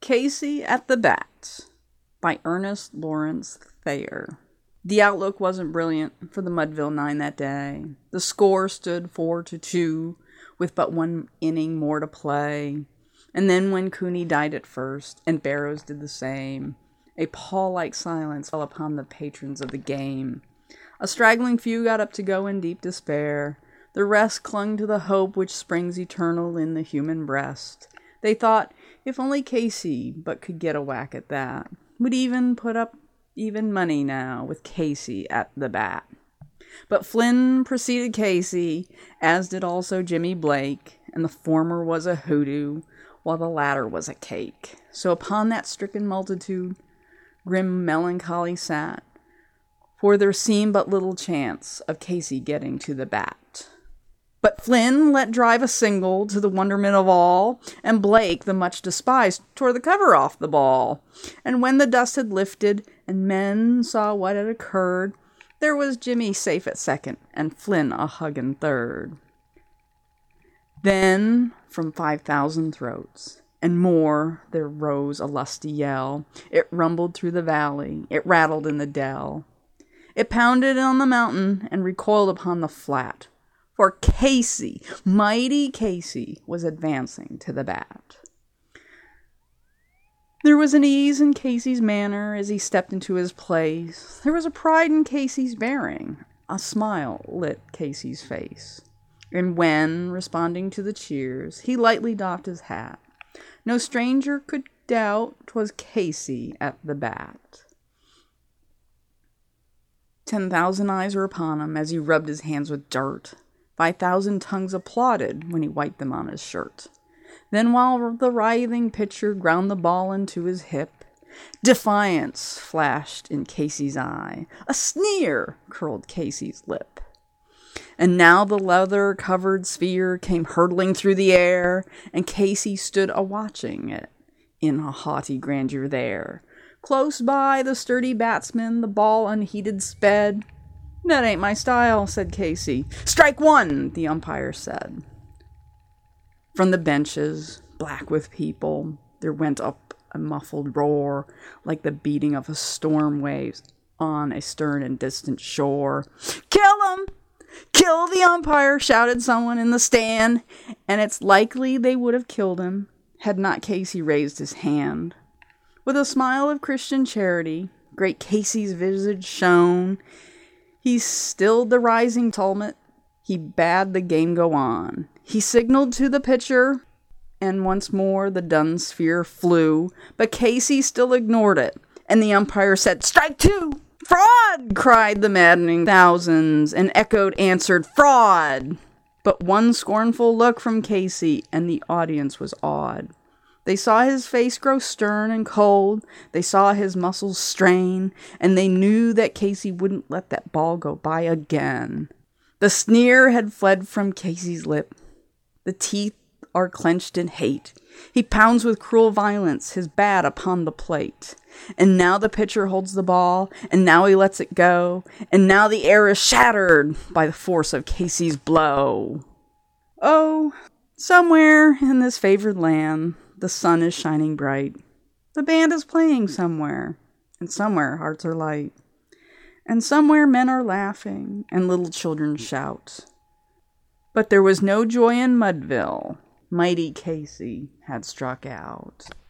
Casey at the Bat by Ernest Lawrence Thayer. The outlook wasn't brilliant for the Mudville Nine that day. The score stood 4-2, with but one inning more to play. And then when Cooney died at first, and Barrows did the same, a pall-like silence fell upon the patrons of the game. A straggling few got up to go in deep despair. The rest clung to the hope which springs eternal in the human breast. They thought, if only Casey but could get a whack at that, would even put up even money now with Casey at the bat. But Flynn preceded Casey, as did also Jimmy Blake, and the former was a hoodoo, while the latter was a cake. So upon that stricken multitude, grim melancholy sat, for there seemed but little chance of Casey getting to the bat. But Flynn let drive a single to the wonderment of all, and Blake, the much despised, tore the cover off the ball. And when the dust had lifted, and men saw what had occurred, there was Jimmy safe at second, and Flynn a huggin' third. Then, from 5,000 throats, and more, there rose a lusty yell. It rumbled through the valley, it rattled in the dell. It pounded on the mountain, and recoiled upon the flat. For Casey, mighty Casey, was advancing to the bat. There was an ease in Casey's manner as he stepped into his place. There was a pride in Casey's bearing. A smile lit Casey's face. And when, responding to the cheers, he lightly doffed his hat, no stranger could doubt 'twas Casey at the bat. 10,000 eyes were upon him as he rubbed his hands with dirt. 5,000 tongues applauded when he wiped them on his shirt. Then while the writhing pitcher ground the ball into his hip, defiance flashed in Casey's eye. A sneer curled Casey's lip. And now the leather-covered sphere came hurtling through the air, and Casey stood a-watching it in a haughty grandeur there. Close by the sturdy batsman the ball unheeded sped. "That ain't my style," said Casey. "Strike one," the umpire said. From the benches, black with people, there went up a muffled roar, like the beating of a storm waves on a stern and distant shore. "Kill him! Kill the umpire!" shouted someone in the stand, and it's likely they would have killed him had not Casey raised his hand. With a smile of Christian charity, great Casey's visage shone. He stilled the rising tumult. He bade the game go on. He signaled to the pitcher, and once more the dun sphere flew. But Casey still ignored it, and the umpire said, "Strike two!" "Fraud!" cried the maddening thousands, and answered, "Fraud!" But one scornful look from Casey, and the audience was awed. They saw his face grow stern and cold, they saw his muscles strain, and they knew that Casey wouldn't let that ball go by again. The sneer had fled from Casey's lip. The teeth are clenched in hate. He pounds with cruel violence his bat upon the plate. And now the pitcher holds the ball, and now he lets it go, and now the air is shattered by the force of Casey's blow. Oh, somewhere in this favored land, the sun is shining bright. The band is playing somewhere, and somewhere hearts are light. And somewhere men are laughing, and little children shout. But there was no joy in Mudville. Mighty Casey had struck out.